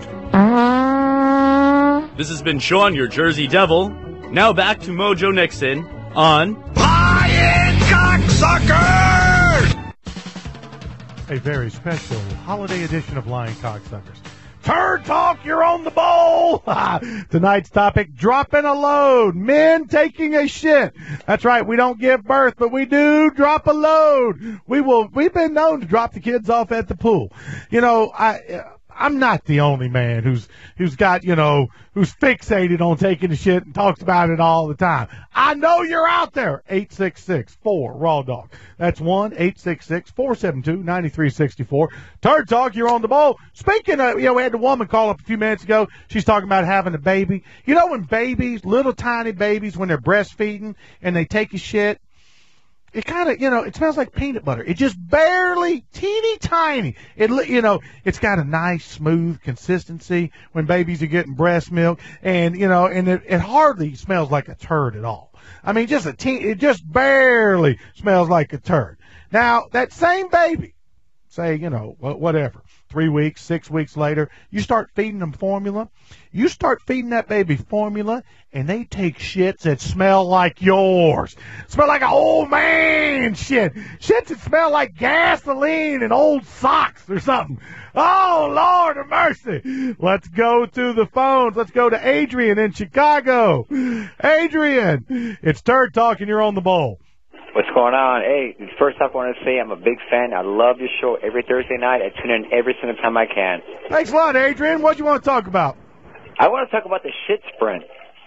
This has been Sean, your Jersey Devil. Now back to Mojo Nixon on Lying Cocksuckers! A very special holiday edition of Lying Cocksuckers. Turd Talk, you're on the bowl. Tonight's topic, dropping a load. Men taking a shit. That's right, we don't give birth, but we do drop a load. We've been known to drop the kids off at the pool. You know, I'm not the only man who's got, who's fixated on taking a shit and talks about it all the time. I know you're out there. 866-4-RAW-DOG. That's 1-866-472-9364. Turd Talk, you're on the bowl. Speaking of, we had a woman call up a few minutes ago. She's talking about having a baby. You know when babies, little tiny babies, when they're breastfeeding and they take a shit, it kind of, it smells like peanut butter. It just barely, teeny tiny. It's got a nice, smooth consistency when babies are getting breast milk. And, and it hardly smells like a turd at all. I mean, it just barely smells like a turd. Now, that same baby, say, whatever, 3 weeks, 6 weeks later, you start feeding them formula. You start feeding that baby formula, and they take shits that smell like yours. Smell like an old man shit. Shits that smell like gasoline and old socks or something. Oh, Lord of mercy. Let's go to the phones. Let's go to Adrian in Chicago. Adrian, it's Turd Talk, and you're on the bowl. What's going on? Hey, first off, I want to say I'm a big fan. I love your show every Thursday night. I tune in every single time I can. Thanks a lot, Adrian. What do you want to talk about? I want to talk about the shit sprint.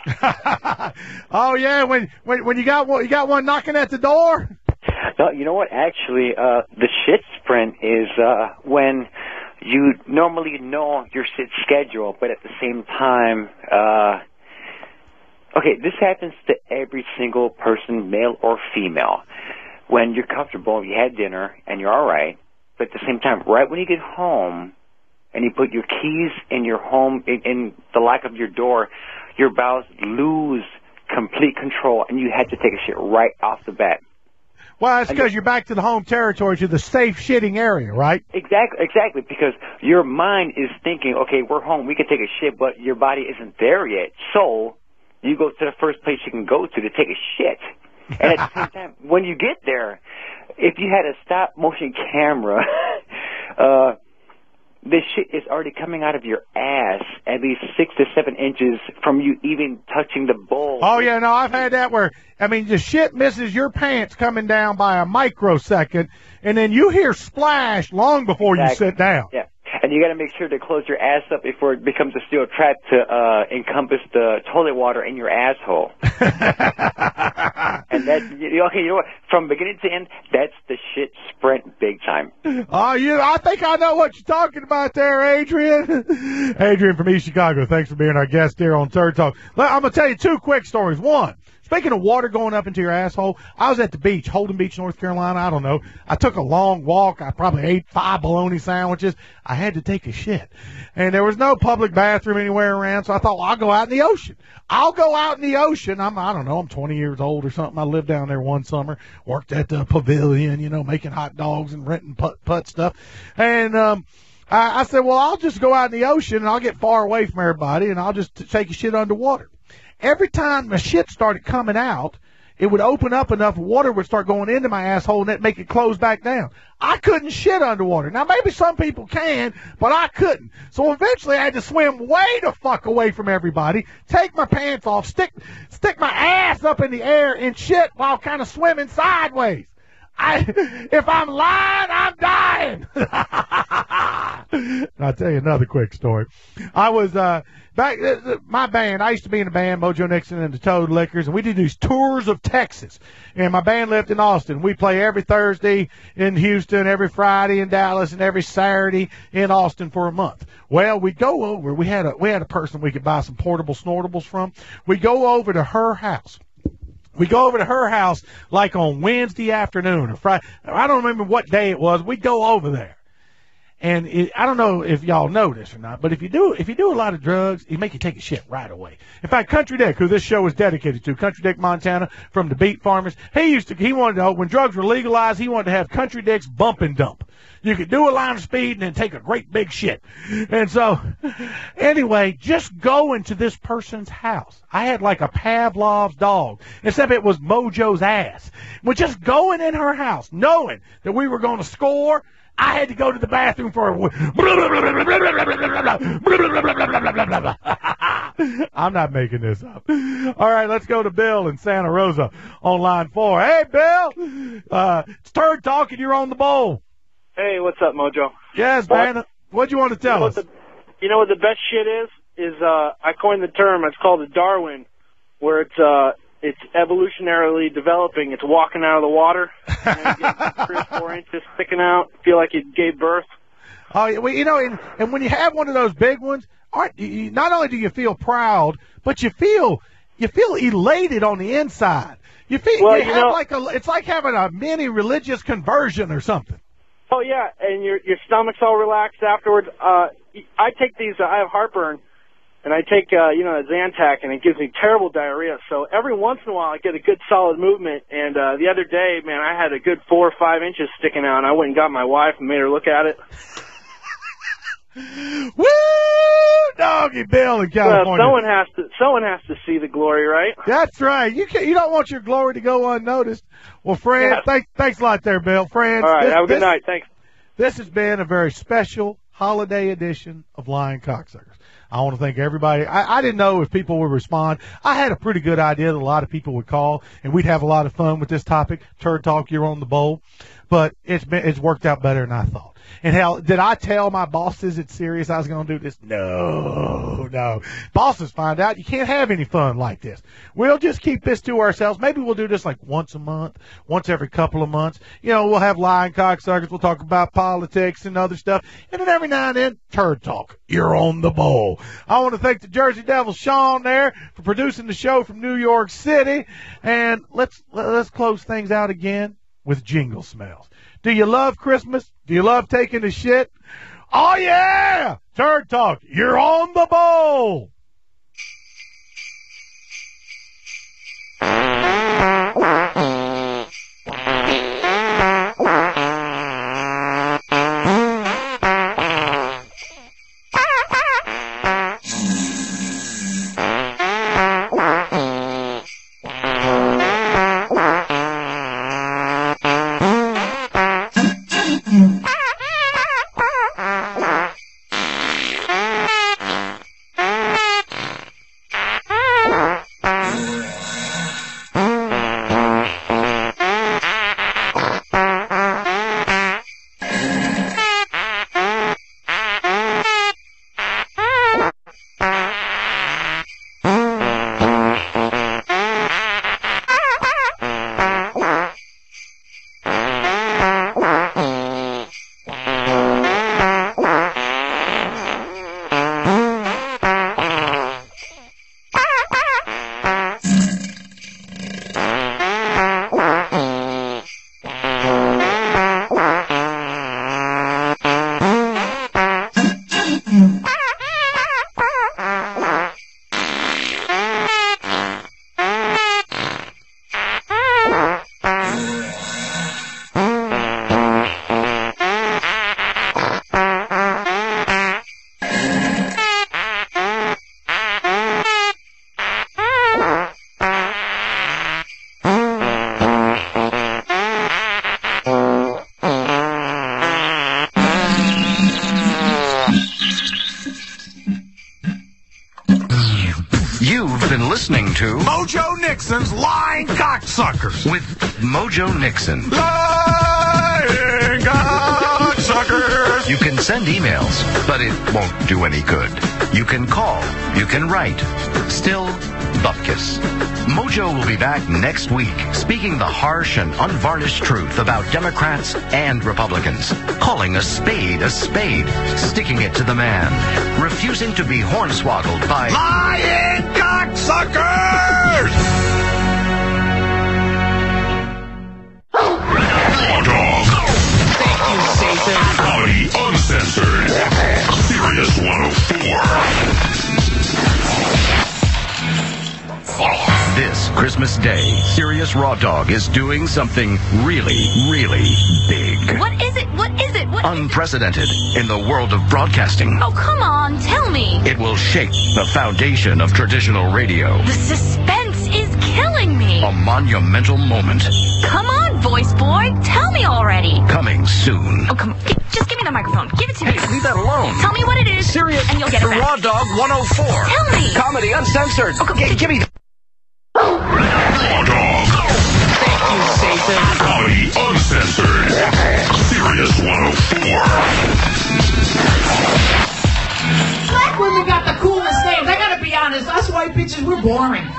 Oh yeah, when you got one knocking at the door. No, you know what? Actually, the shit sprint is when you normally know your shit schedule, but at the same time. Okay, this happens to every single person, male or female. When you're comfortable, you had dinner, and you're all right, but at the same time, right when you get home, and you put your keys in your home, in the lock of your door, your bowels lose complete control, and you had to take a shit right off the bat. Well, that's because you're back to the home territory, to the safe shitting area, right? Exactly, because your mind is thinking, okay, we're home, we can take a shit, but your body isn't there yet. So you go to the first place you can go to take a shit. And at the same time, when you get there, if you had a stop-motion camera, the shit is already coming out of your ass at least 6 to 7 inches from you even touching the bowl. Oh, yeah, no, I've had that where, I mean, the shit misses your pants coming down by a microsecond, and then you hear splash long before you sit down. Yeah, and you got to make sure to close your ass up before it becomes a steel trap to encompass the toilet water in your asshole. And that, okay, you know what? From beginning to end, that's the shit sprint big time. Oh, I think I know what you're talking about there, Adrian. Adrian from East Chicago, thanks for being our guest here on Turd Talk. I'm going to tell you 2 quick stories. One, speaking of water going up into your asshole, I was at the beach, Holden Beach, North Carolina. I don't know. I took a long walk. I probably ate 5 bologna sandwiches. I had to take a shit. And there was no public bathroom anywhere around, so I thought, well, I'll go out in the ocean. I don't know, I'm 20 years old or something. I lived down there one summer, worked at the pavilion, making hot dogs and renting putt stuff. And I said, well, I'll just go out in the ocean and I'll get far away from everybody and I'll just take a shit underwater. Every time my shit started coming out, it would open up enough, water would start going into my asshole, and that'd make it close back down. I couldn't shit underwater. Now, maybe some people can, but I couldn't. So eventually I had to swim way the fuck away from everybody, take my pants off, stick my ass up in the air and shit while kind of swimming sideways. If I'm lying, I'm dying. I'll tell you another quick story. I was my band, I used to be in a band, Mojo Nixon and the Toad Lickers, and we did these tours of Texas. And my band lived in Austin. We play every Thursday in Houston, every Friday in Dallas, and every Saturday in Austin for a month. Well, we'd go over. We had a person we could buy some portable snortables from. We go over to her house. We go over to her house like on Wednesday afternoon or Friday. I don't remember what day it was. We'd go over there. And I don't know if y'all know this or not, but if you do a lot of drugs, it make you take a shit right away. In fact, Country Dick, who this show is dedicated to, Country Dick Montana from the Beat Farmers, he wanted to, when drugs were legalized, he wanted to have Country Dick's bump and dump. You could do a line of speed and then take a great big shit. And so, anyway, just going to this person's house. I had like a Pavlov's dog, except it was Mojo's ass. But just going in her house, knowing that we were going to score, I had to go to the bathroom for a... I'm not making this up. All right, let's go to Bill in Santa Rosa on line 4. Hey, Bill. It's Turd Talk and you're on the bowl. Hey, what's up, Mojo? Yes, man. What do you want to tell us? You know what the best shit is I coined the term. It's called a Darwin, where it's evolutionarily developing. It's walking out of the water, and then you get 3 or 4 inches sticking out, feel like you gave birth. Oh, well, and when you have one of those big ones, not only do you feel proud, but you feel elated on the inside. You feel it's like having a mini religious conversion or something. Oh yeah, and your stomach's all relaxed afterwards. I take these. I have heartburn. And I take, a Zantac, and it gives me terrible diarrhea. So every once in a while, I get a good solid movement. And the other day, man, I had a good 4 or 5 inches sticking out. And I went and got my wife and made her look at it. Woo, doggy Bill in California. Well, someone has to see the glory, right? That's right. You don't want your glory to go unnoticed. Well, Fran, thanks a lot there, Bill. Fran, all right, have a good night. Thanks. This has been a very special holiday edition of Lying Cocksuckers. I want to thank everybody. I didn't know if people would respond. I had a pretty good idea that a lot of people would call, and we'd have a lot of fun with this topic. Turd Talk, you're on the bowl. But it's worked out better than I thought. And hell, did I tell my bosses at Sirius I was going to do this? No. Bosses find out you can't have any fun like this. We'll just keep this to ourselves. Maybe we'll do this like once a month, once every couple of months. We'll have Lying Cocksuckers. We'll talk about politics and other stuff. And then every now and then, Turd Talk. You're on the bowl. I want to thank the Jersey Devil, Sean, there, for producing the show from New York City. And let's close things out again with jingle smells. Do you love Christmas? Do you love taking a shit? Oh, yeah! Turd Talk, you're on the bowl! to Mojo Nixon's Lying Cocksuckers. with Mojo Nixon. Lying Cocksuckers. You can send emails, but it won't do any good. You can call. You can write. Still, bupkis. Mojo will be back next week, speaking the harsh and unvarnished truth about Democrats and Republicans, calling a spade, sticking it to the man, refusing to be hornswoggled by Lying Cocksuckers! Raw Dog. Thank you, Satan. Comedy Uncensored. Sirius 104. This Christmas Day, Sirius Raw Dog is doing something really, really big. What is it? What is it? What? Unprecedented in the world of broadcasting. Oh, come on, tell me. It will shake the foundation of traditional radio. The suspense is killing me. A monumental moment. Come on, voice boy, tell me already. Coming soon. Oh, come on. Just give me the microphone. Give it to me. Hey, leave that alone. Tell me what it is. Sirius and you'll get it back. Raw Dog 104. Tell me. Comedy Uncensored. Give me Raw Dog. Thank you, Satan. Comedy Uncensored. Sirius 104. Black women got the coolest names. I gotta be honest, us white bitches, we're boring.